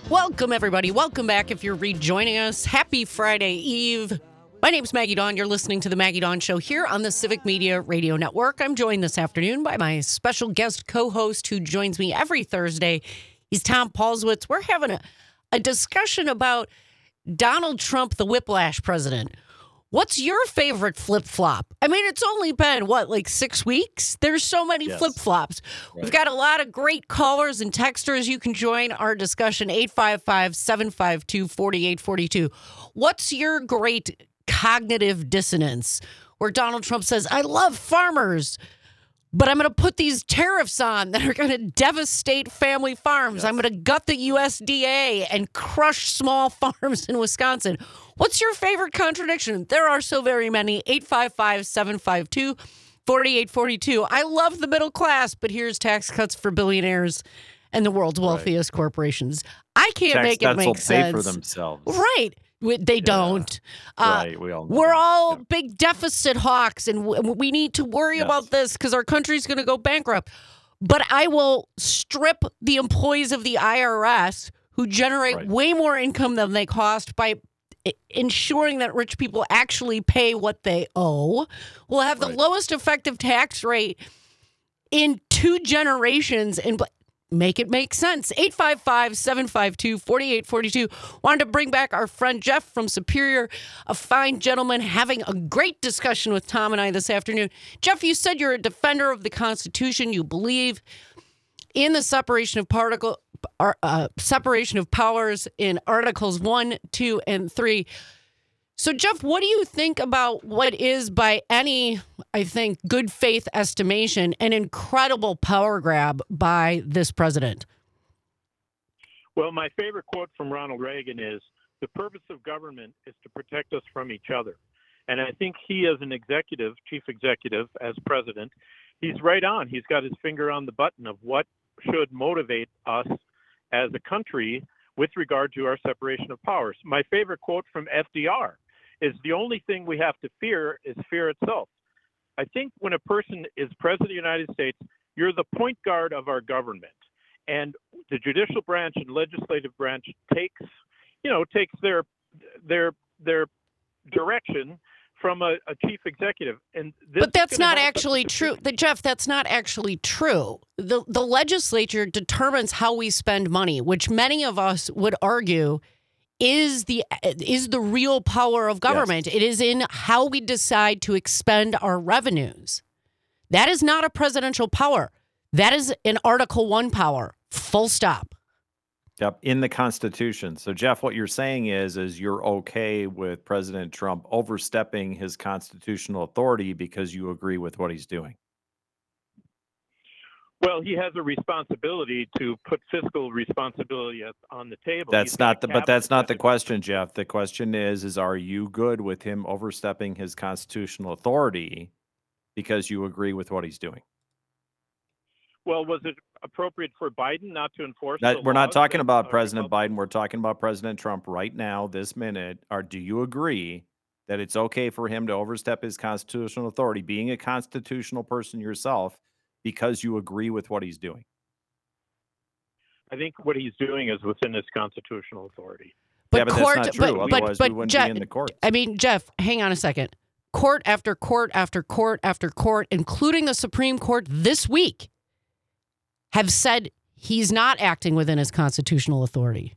Welcome, everybody. Welcome back if you're rejoining us. Happy Friday Eve. My name's Maggie Dawn. You're listening to The Maggie Dawn Show here on the Civic Media Radio Network. I'm joined this afternoon by my special guest co-host who joins me every Thursday. He's Tom Paulswitz. We're having a discussion about Donald Trump, the whiplash president. What's your favorite flip-flop? I mean, it's only been, 6 weeks? There's so many flip-flops. Right. We've got a lot of great callers and texters. You can join our discussion, 855-752-4842. What's your great cognitive dissonance where Donald Trump says, I love farmers, but I'm going to put these tariffs on that are going to devastate family farms. Yes. I'm going to gut the USDA and crush small farms in Wisconsin. What's your favorite contradiction? There are so very many. 855-752-4842. I love the middle class, but here's tax cuts for billionaires and the world's wealthiest corporations. I can't make it make sense. Pay for themselves. Right. They don't. Right. We all know we're all big deficit hawks, and we need to worry about this because our country's going to go bankrupt. But I will strip the employees of the IRS who generate way more income than they cost by ensuring that rich people actually pay what they owe. We'll have the lowest effective tax rate in 2 generations and make it make sense. 855-752-4842. Wanted to bring back our friend Jeff from Superior, a fine gentleman having a great discussion with Tom and I this afternoon. Jeff, you said you're a defender of the Constitution. You believe in the separation of powers in Articles 1, 2, and 3. So, Jeff, what do you think about what is, by any, I think, good faith estimation, an incredible power grab by this president? Well, my favorite quote from Ronald Reagan is, the purpose of government is to protect us from each other. And I think he, as an executive, chief executive, as president, he's right on. He's got his finger on the button of what should motivate us as a country with regard to our separation of powers. My favorite quote from FDR is, the only thing we have to fear is fear itself. I think when a person is president of the United States, you're the point guard of our government. And the judicial branch and legislative branch takes their direction from a chief executive. But that's not actually true. Jeff, that's not actually true. The legislature determines how we spend money, which many of us would argue is the real power of government. Yes. It is in how we decide to expend our revenues. That is not a presidential power. That is an Article 1 power. Full stop. Yep, in the Constitution. So, Jeff, what you're saying is you're okay with President Trump overstepping his constitutional authority because you agree with what he's doing. Well, he has a responsibility to put fiscal responsibility on the table. That's not the question, Jeff. The question is are you good with him overstepping his constitutional authority because you agree with what he's doing? Well, was it appropriate for Biden not to enforce we're not talking about President Biden. We're talking about President Trump right now, this minute. Do you agree that it's okay for him to overstep his constitutional authority, being a constitutional person yourself, because you agree with what he's doing? I think what he's doing is within his constitutional authority. But that's not true. Otherwise, we wouldn't be in the courts. I mean, Jeff, hang on a second. Court after court after court after court, including the Supreme Court this week, have said he's not acting within his constitutional authority.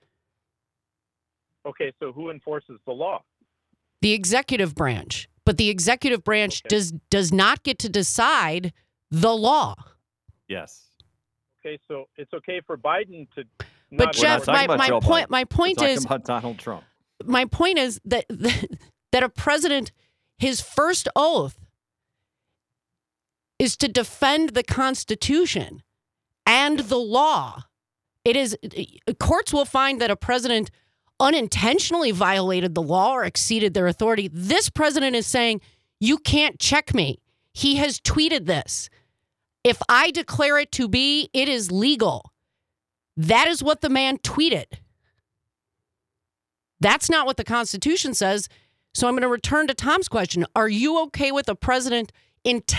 Okay, so who enforces the law? The executive branch. But the executive branch does not get to decide the law. Yes. Okay, so it's okay for Biden to. But Jeff, my point is about Donald Trump. My point is that a president, his first oath is to defend the Constitution and the law. Courts will find that a president unintentionally violated the law or exceeded their authority. This president is saying, you can't check me. He has tweeted this. If I declare it to be, it is legal. That is what the man tweeted. That's not what the Constitution says. So I'm going to return to Tom's question. Are you okay with a president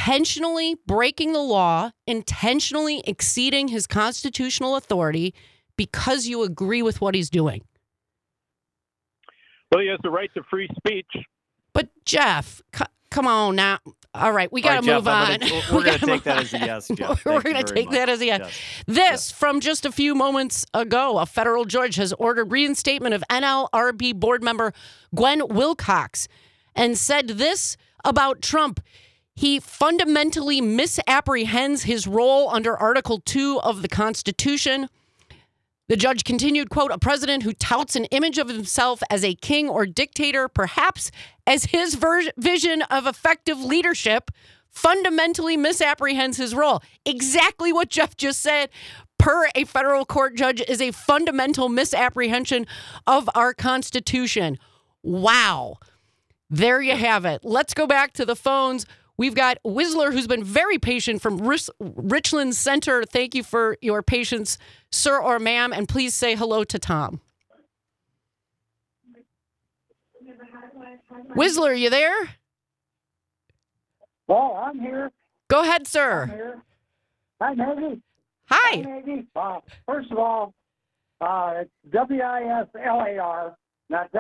intentionally breaking the law, intentionally exceeding his constitutional authority because you agree with what he's doing? Well, he has the right to free speech. But Jeff, come on now. All right, we got to move on. We're going to take that as a yes, Jeff. We're going to take that as a yes. This, from just a few moments ago, a federal judge has ordered reinstatement of NLRB board member Gwen Wilcox and said this about Trump. He fundamentally misapprehends his role under Article 2 of the Constitution. The judge continued, quote, a president who touts an image of himself as a king or dictator, perhaps as his vision of effective leadership, fundamentally misapprehends his role. Exactly what Jeff just said, per a federal court judge, is a fundamental misapprehension of our Constitution. Wow. There you have it. Let's go back to the phones. We've got Whistler, who's been very patient from Richland Center. Thank you for your patience, sir or ma'am, and please say hello to Tom. Whistler, you there? Well, I'm here. Go ahead, I'm sir. here. Hi, Maggie. Hi. Maggie. First of all, it's WISLAR, not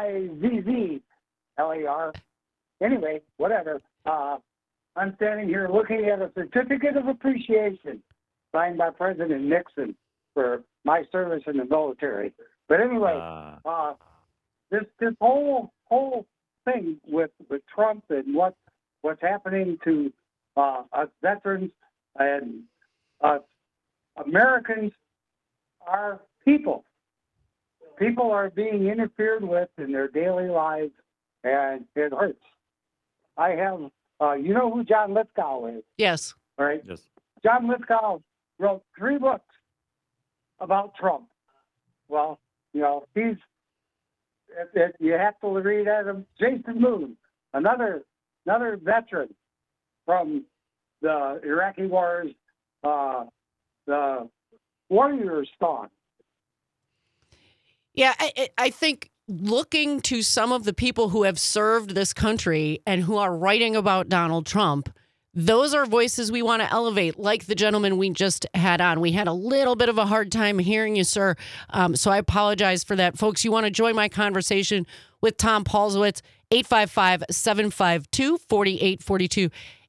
WIZZLAR. Anyway, whatever. I'm standing here looking at a certificate of appreciation signed by President Nixon for my service in the military. But anyway, this whole thing with Trump and what's happening to us veterans and us Americans are people. People are being interfered with in their daily lives, and it hurts. I have, you know who John Lithgow is? Yes. All right. Yes. John Lithgow wrote 3 books about Trump. Well, you know, you have to read Adam. Jason Moon, another veteran from the Iraqi wars, the Warriors Song. Yeah, I think looking to some of the people who have served this country and who are writing about Donald Trump, those are voices we want to elevate, like the gentleman we just had on. We had a little bit of a hard time hearing you, sir, so I apologize for that. Folks, you want to join my conversation with Tom Paulsowitz, 855-752-4842,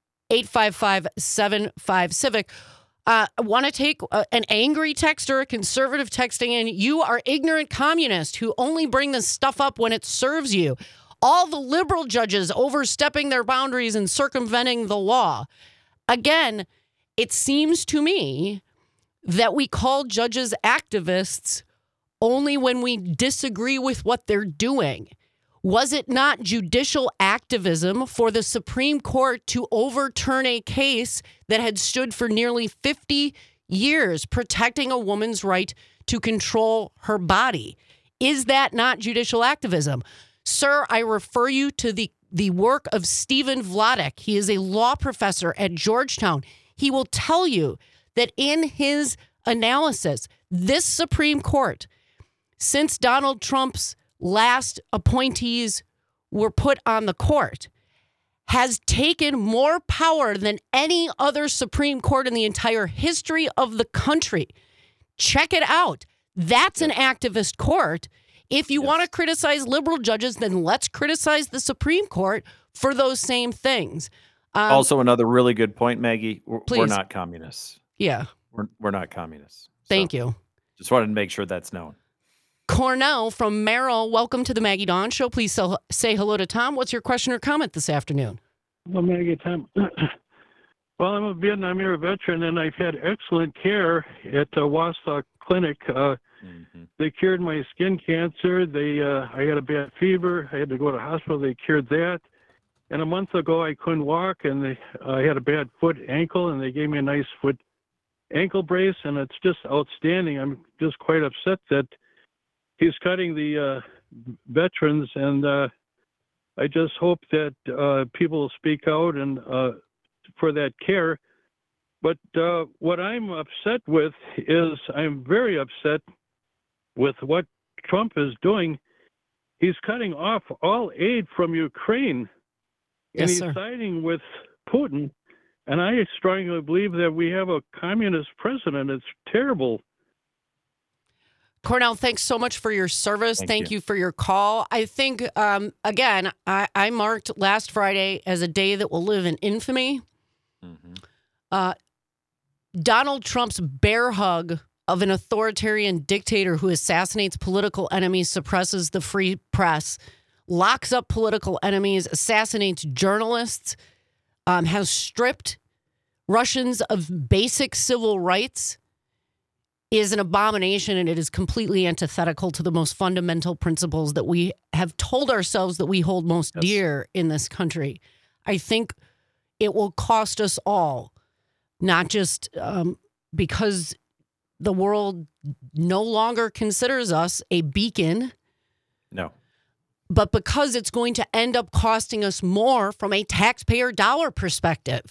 855-75-CIVIC. Want to take an angry text or a conservative texting in? You are ignorant communists who only bring this stuff up when it serves you. All the liberal judges overstepping their boundaries and circumventing the law. Again, it seems to me that we call judges activists only when we disagree with what they're doing. Was it not judicial activism for the Supreme Court to overturn a case that had stood for nearly 50 years, protecting a woman's right to control her body? Is that not judicial activism? Sir, I refer you to the work of Stephen Vladeck. He is a law professor at Georgetown. He will tell you that in his analysis, this Supreme Court, since Donald Trump's last appointees were put on the court, has taken more power than any other Supreme Court in the entire history of the country. Check it out. That's an activist court. If you want to criticize liberal judges, then let's criticize the Supreme Court for those same things. Also, another really good point, Maggie. We're Please. not communists. Yeah. We're not communists. Thank you. Just wanted to make sure that's known. Cornell from Merrill, welcome to the Maggie Dawn Show. Please say hello to Tom. What's your question or comment this afternoon? Well, Maggie, Tom. Well, I'm a Vietnam era veteran, and I've had excellent care at the Wausau Clinic. They cured my skin cancer. I had a bad fever. I had to go to the hospital. They cured that. And a month ago, I couldn't walk, and I had a bad foot ankle, and they gave me a nice foot ankle brace, and it's just outstanding. I'm just quite upset that he's cutting the veterans, and I just hope that people will speak out and for that care. But what I'm upset with is I'm very upset with what Trump is doing. He's cutting off all aid from Ukraine, and he's siding with Putin. And I strongly believe that we have a communist president. It's terrible. Cornell, thanks so much for your service. Thank you for your call. I think, again, I marked last Friday as a day that will live in infamy. Donald Trump's bear hug of an authoritarian dictator who assassinates political enemies, suppresses the free press, locks up political enemies, assassinates journalists, has stripped Russians of basic civil rights, is an abomination, and it is completely antithetical to the most fundamental principles that we have told ourselves that we hold most dear in this country. I think it will cost us all, not just because the world no longer considers us a beacon. No. But because it's going to end up costing us more from a taxpayer dollar perspective.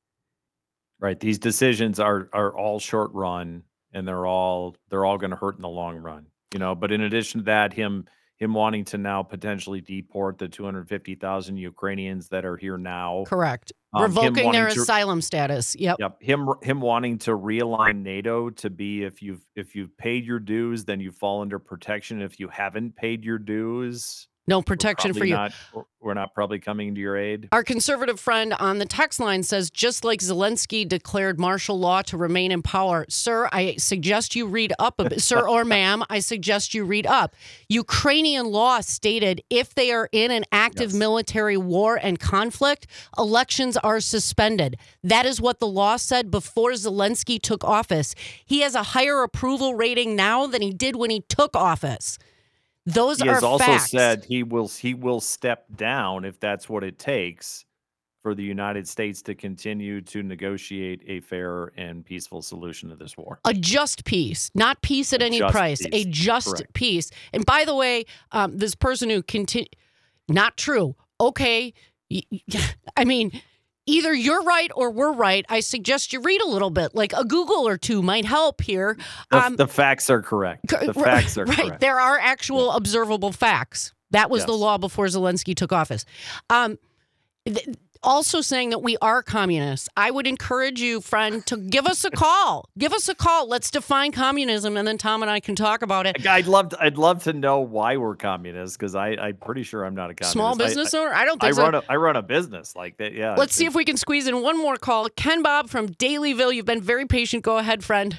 Right. These decisions are all short run, and they're all going to hurt in the long run. But in addition to that, him wanting to now potentially deport the 250,000 Ukrainians that are here now. Correct. Revoking their asylum status. Yep. Him wanting to realign NATO to be if you've paid your dues, then you fall under protection. If you haven't paid your dues, no protection for you. We're not probably coming to your aid. Our conservative friend on the text line says, just like Zelensky declared martial law to remain in power. Sir, I suggest you read up a bit. Sir or ma'am, I suggest you read up. Ukrainian law stated if they are in an active military war and conflict, elections are suspended. That is what the law said before Zelensky took office. He has a higher approval rating now than he did when he took office. Those he are has also facts. said he will step down if that's what it takes for the United States to continue to negotiate a fair and peaceful solution to this war. A just peace, not peace at any price, a just peace. And by the way, this person who not true. Okay. I mean, either you're right or we're right. I suggest you read a little bit, like a Google or two might help here. The facts are correct. The facts are correct. There are actual observable facts. That was the law before Zelensky took office. Also saying that we are communists. I would encourage you, friend, to give us a call. Give us a call. Let's define communism, and then Tom and I can talk about it. I'd love to know why we're communists, because I'm pretty sure I'm not a communist. Small business owner? I don't think so. I run a business like that. Yeah. Let's see if we can squeeze in one more call. Ken Bob from Dalyville. You've been very patient. Go ahead, friend.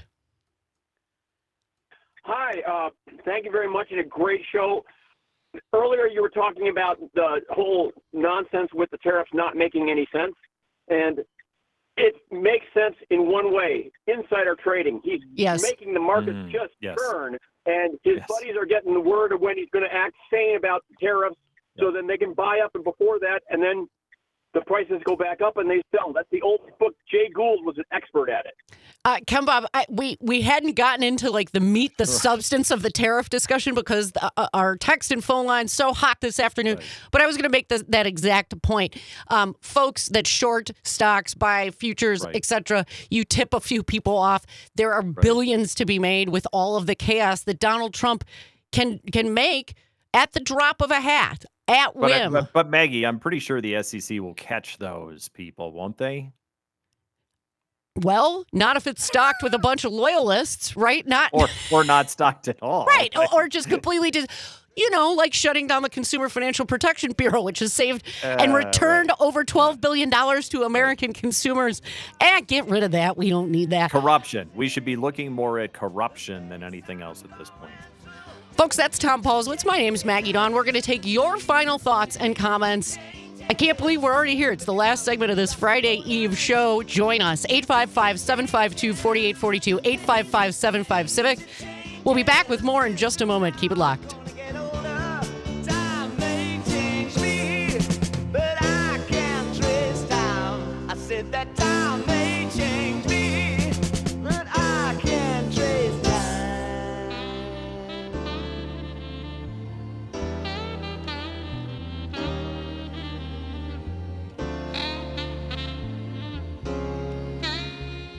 Hi. Thank you very much, and a great show. Earlier, you were talking about the whole nonsense with the tariffs not making any sense, and it makes sense in one way: insider trading. He's making the markets turn, and his buddies are getting the word of when he's going to act sane about the tariffs, so then they can buy up, and before that, and then the prices go back up and they sell. That's the old book. Jay Gould was an expert at it. Ken Bob, we hadn't gotten into like the substance of the tariff discussion because our text and phone line's so hot this afternoon. Right. But I was going to make that exact point. Folks that short stocks, buy futures, etc., you tip a few people off. There are billions to be made with all of the chaos that Donald Trump can make at the drop of a hat. At whim. But Maggie, I'm pretty sure the SEC will catch those people, won't they? Well, not if it's stocked with a bunch of loyalists, right? Not or not stocked at all. Right. Or just completely like shutting down the Consumer Financial Protection Bureau, which has saved and returned over $12 billion to American consumers. Get rid of that. We don't need that. Corruption. We should be looking more at corruption than anything else at this point. Folks, that's Tom Polzwitz. My name is Maggie Dawn. We're going to take your final thoughts and comments. I can't believe we're already here. It's the last segment of this Friday Eve show. Join us. 855-752-4842, 855-75-CIVIC. We'll be back with more in just a moment. Keep it locked.